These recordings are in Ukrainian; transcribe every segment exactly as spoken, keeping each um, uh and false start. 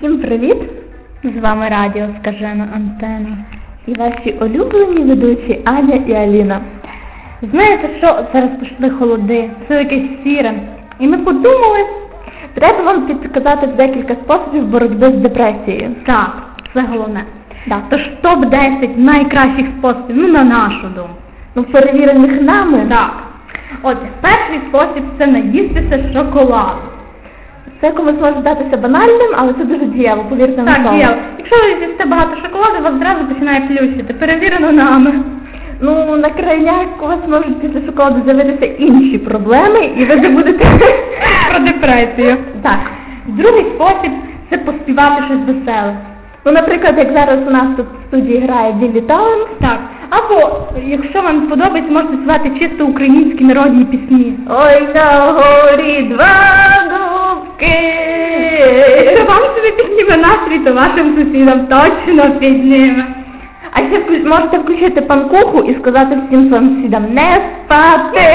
Всім привіт! З вами радіо «Скажена антена» і ваші улюблені ведучі Аня і Аліна. Знаєте що, зараз пішли холоди, все якесь сіре. І ми подумали, треба вам підказати декілька способів боротьби з депресією. Так, це головне. Да. Тож топ десять найкращих способів, ну на нашу думку. Ну, перевірених нами. Так. Отже, перший спосіб – це наїстися шоколаду. Це комусь може здатися банальним, але це дуже дієво, повірте на Так, слово. дієво. Якщо ви з'їсте багато шоколаду, вас зразу починає плющити. Перевірено нами. Ну, на крайняк у вас можуть після шоколаду з'явитися інші проблеми, і ви забудете про депресію. Так. Другий спосіб – це поспівати щось веселе. Ну, наприклад, як зараз у нас тут в студії грає Біллі Талент. Так. Або, якщо вам сподобається, можете співати чисто українські народні пісні. Ой, на горі два дубки. Якщо вам собі підніме настрій, то вашим сусідам точно підніме. А ще вклю- можете включити панкуху і сказати всім своїм сусідам не спати.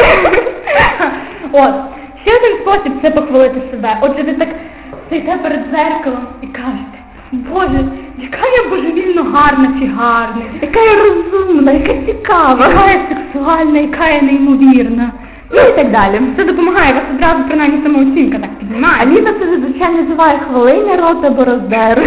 От. Ще один спосіб – це похвалити себе. Отже, ви так стоїте перед дзеркалом і кажете: Боже, яка я божевільно гарна чи гарний, Яка я розумна, яка цікава, яка я сексуальна, яка я неймовірна. ну і так далі. Це допомагає, вас одразу принаймні самооцінка так піднімає. Аліна це зазвичай називає хвалення рота бороздеру.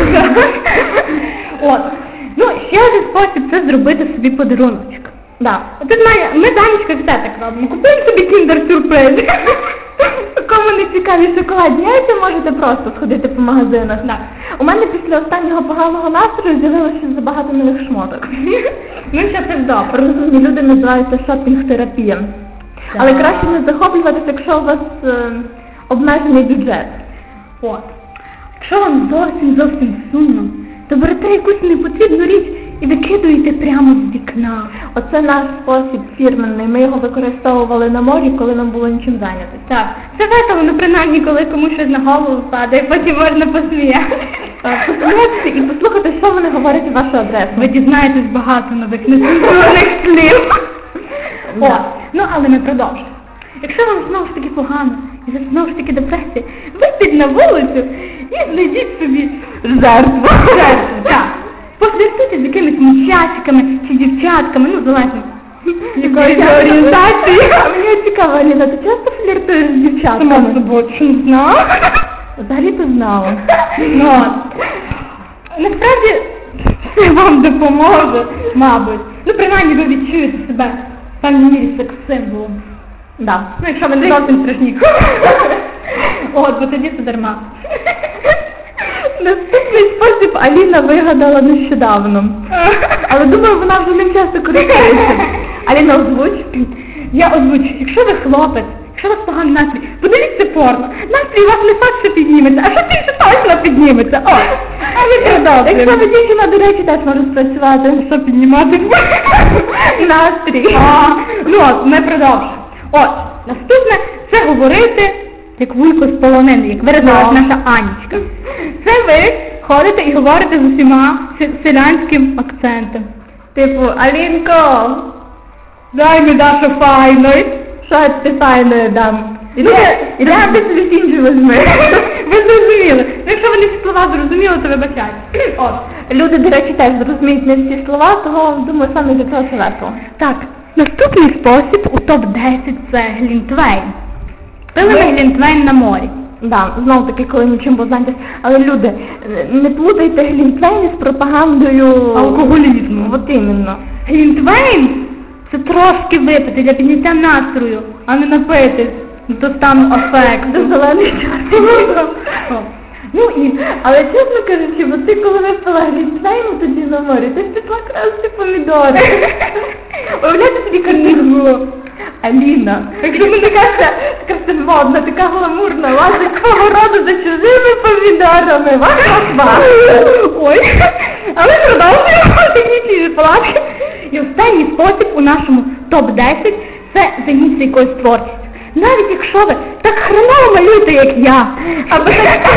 От. Ну, ще один спосіб – це зробити собі подаруночок. Да. От тут має, ми Данечка все так робимо. Купуємо собі кіндер-сюрприз. Кому не цікаві шоколадні яйця, можете просто сходити по магазинах. Да. У мене після останнього поганого настрою з'явилося забагато нових шмоток. Ну, ще це добре. Розумні люди називають це шопінг-терапія. Але краще не захоплюватися, якщо у вас е, обмежений бюджет. От. Якщо вам зовсім зовсім сумно, то берете якусь непотрібну річ і викидуєте прямо з вікна. Оце наш спосіб фірменний. Ми його використовували на морі, коли нам було нічим зайнятися. Так, це весело, ну принаймні, коли комусь щось на голову падає, потім можна посміятися. Посміятися і послухати, що вони говорять у вашу адресу. Ви дізнаєтесь багато нових нецензурних слів. О, Да. ну але ми продовжимо. Якщо вам знову ж таки погано, і це знову ж таки депресія, вийдіть на вулицю і знайдіть собі Жертву. жертву. Так. Пофліртуйте з якимись мужчачками чи дівчатками, ну залежно якої орієнтації. А мені цікаво, Аліна, ти часто фліртуєш з Сама дівчатками? собою, що не знала. Взагалі ти знала. Ну, от. Насправді, це вам допоможе, мабуть. Ну, принаймні, ви відчуєте себе в певній мірі секс-символом. Да. Ну, якщо ви не зовсім страшні. От, бо тоді це дарма. Наступний спосіб Аліна вигадала нещодавно. Але думаю, вона вже ним часто користується. Аліна, озвуч. Я озвучу, якщо ви хлопець, якщо у вас поганий настрій, подивіться порно. Настрій у вас не факт, що підніметься, а що більше точно підніметься. О, а ви продовжуємо. Якщо ви дівчина, до речі, теж може спрацювати. Що піднімати? Настрій. А, ну от, ми продовжуємо. От, наступне – це говорити як вуйко з полонини, як виразилась Так. наша Анечка. Це ви ходите і говорите з усіма сель- селянським акцентом. Типу, Алінко, Дай мені Дашу файної. що я ти файною дам? Іди, Ну, іди, а ти собі іншу візьми. Ви зрозуміли. Ну, якщо ви не всі слова зрозуміли, то вибачайте. От. Люди, до речі, теж зрозуміють не всі слова, того, думаю, саме для цього це весело. Так, наступний спосіб у топ десять – це глінтвейн. Пили ми глінтвейн на морі. Да, знову таки, коли нічим був зайнятися. Але люди, не плутайте глінтвейн з пропагандою Алкоголізму. От іменно. Глінтвейн – це трошки випити для підняття настрою, а не напитись до стану афекту. До зелений час. О. Ну і, але чесно кажучи, бо ти коли випила глінтвейн тоді на морі, ти ж пішла красти помідори. Уявляєте собі картинку? Аліна, якщо мене така, така все модна, така гламурна, лазить по городу за чужими помідорами, ва-ва-ва. Ой, а ми продовжуємо технічні палатки. І останній спосіб у нашому топ десять – це займіться якоюсь творчістю. Навіть якщо ви так хреново малюєте, як я, або так...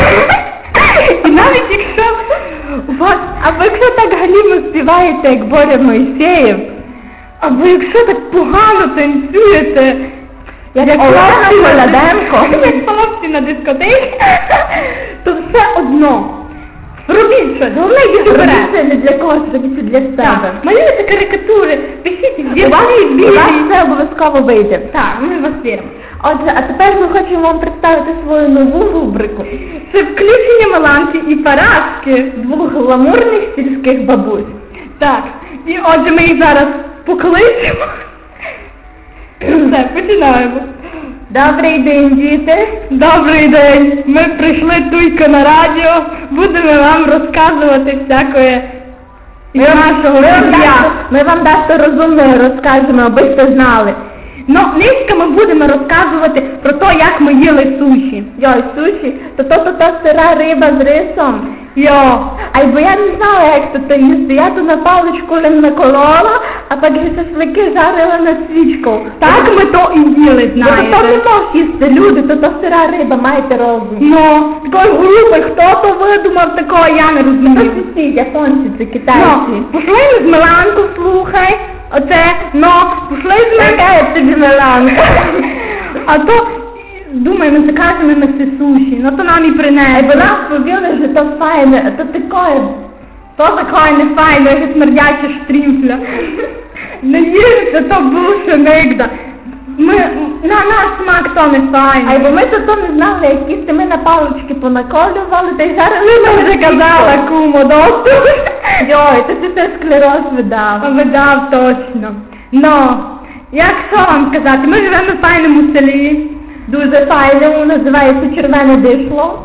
І навіть якщо у вас, або якщо так галімо співаєте, як Боря Мойсеєв, або якщо так погано танцюєте, як Олена Коляденко, як хлопці на дискотеці, то все одно Робіть щось, головне йдіть Робіть вперед. це не для когось, робіть це для себе. Так, малюйте карикатури, пишіть У вас, вірші, у вас вірші. це обов'язково вийде. Так, ми вас віримо. Отже, а тепер ми хочемо вам представити свою нову рубрику. Це включення Меланки і Параски. Двох гламурних сільських бабусь. Так, і отже ми їх зараз покличемо. Все, починаємо. Добрий день, діти. Добрий день, ми прийшли тільки на радіо, будемо вам розказувати всякое із нашого ми, вам життя. дехто- ми вам дещо розумне розкажемо, аби ви знали. Ну, низько ми будемо розказувати про те, як ми їли суші. Йой, суші, то то то та сира риба з рисом. Йо, Ай, бо я не знала, як то то їсти. Я то на паличку лим наколола, а так і шашлики жарила на свічку. так ми то і їли, Ну, то то не знаєте. мож їсти, люди, то то сира риба, маєте розум. Ну, такої групи, хто то видумав такого, я не Ну, розумію. це всі, японці, це китайці. Ну, пішли ми з Миланку, слухай, оце, ну, пішли з мене. Яка я тобі Меланка? А то, думаю, ми закажемо на ці суші, ну то нам і Ай, принесли. бо нас побіли, що то файне, а то таке. То такое не файно, як смердяча штрімфля. Не їсти, то буше нигда. Ми, на наш смак то не файно. Ай, бо ми то то не знали, як їсти, ми на палички понаколювали, та й жарили Ти на вже казала, кумо, доступ. Йой, то ти це склероз видав. Видав точно. Ну, як що вам сказати, ми живемо в файному селі. Дуже файне, воно називається червене дишло.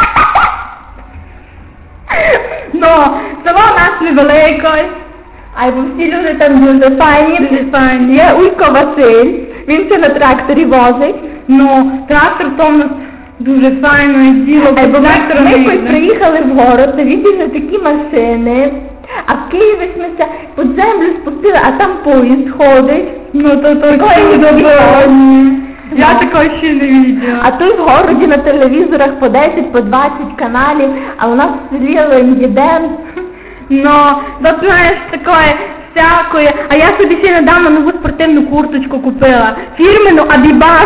Ну, село у нас невелике. Ай, бо всі люди там дуже файні. Дуже файні. Є Уйко Василь, він це на тракторі возить. Ну, трактор то в нас дуже файне діло. Ай, бо ми, трактором ми їздимо. якось приїхали в город, та віддільно такі машини, а в Києві ми це під землю спустили, а там поїзд ходить. Ну, то то Ой, чудо ні. було. Я Ну. такого ще не видела. А тут в городі на телевізорах по десять, по двадцять каналів, а у нас в селі Лендіден. Ну, да знаєш, таке всякое. А я собі ще недавно нову спортивну курточку купила. Фірмену Адібас.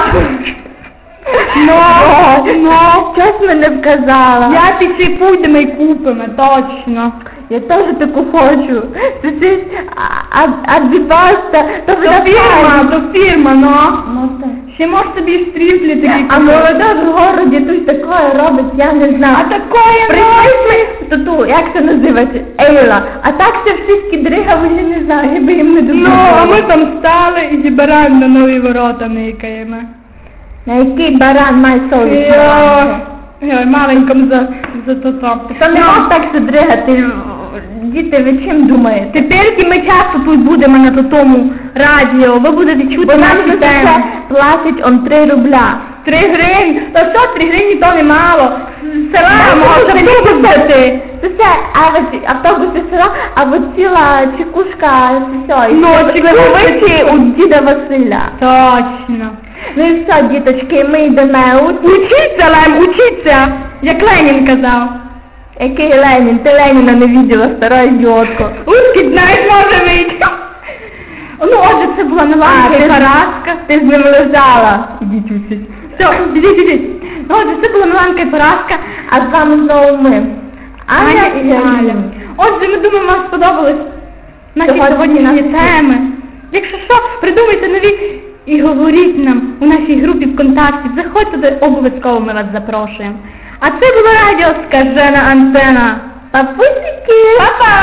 Ну, ну. Щось мене вказала. Я пішли пойдемо і купимо, точно. Я теж таку хочу. Це це Адібаста, то То фірма, то фірма, ну. Ну так. Ще може собі штріплі такі А купити. молода в городі тут таке робить, я не знаю. А такое Прийшли ми ту, як це називається, Ейла. А так це всі скідригали, я не знаю, я би їм не Ну, допомогла. а ми там стали і зібираємо на нові ворота никаємо. На який баран має совість? Йой, йой, маленькому за, за то то. То не можна так це дригати. Діти, ви чим думаєте? Тепер ми часто тут будемо на тому радіо, ви будете чути Бо нам наші за це теми. платять он три рубля. Три гривні, то що, три гривні то немало. З села Так, може це випустити. Це все, а от автобуси села, а от ціла чекушка, це все. Ну, чекушки у діда Василя. Точно. Ну і все, діточки, ми йдемо. Учіться, Лем, учіться, як Ленін казав. Який Ленін? Ти Леніна не виділа, стара ідіотко. Узкий, знаєш, може вийти. Ну, отже, це була А, Миланка ти і з- Параска. Ти з ним лежала. Ідіть учіть. Все, ідіть, ідіть. Ну, отже, це була Миланка і Параска. А з вами знову ми. Аня і Галя. Отже, ми думаємо, вам сподобались наші Сьогодні сьогоднішні наші теми. Якщо що, придумайте нові і говоріть нам у нашій групі ВКонтакті. Заходьте туди, обов'язково ми вас запрошуємо. А це було радіо «Скажена антена». Папусики! Па-па!